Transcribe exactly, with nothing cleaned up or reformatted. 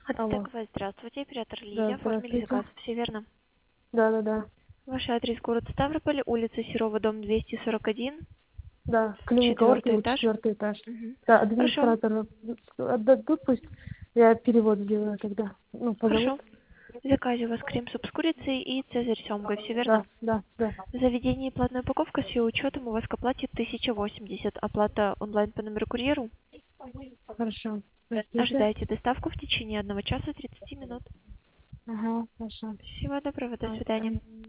Алло. Ацтековая, здравствуйте, оператор Да, Лидия, оформили здравствуйте. заказ, все верно? Да, да, да. Ваш адрес город Ставрополь, улица Серова, дом двести сорок один, Да, клиника четвертый Ортио, этаж. четвертый этаж. Мгм. Да, Хорошо, администратор отдадут, пусть я перевод сделаю тогда. Ну, позовут. хорошо. В заказе у вас крем-суп с курицей и цезарь с семгой, все верно? Да, да, да. Заведение и платная упаковка с ее учетом у вас к оплате тысяча восемьдесят, оплата онлайн по номеру курьеру. Хорошо. Простите. Ожидайте доставку в течение одного часа тридцати минут. Ага, хорошо. Всего доброго, до А, свидания. м.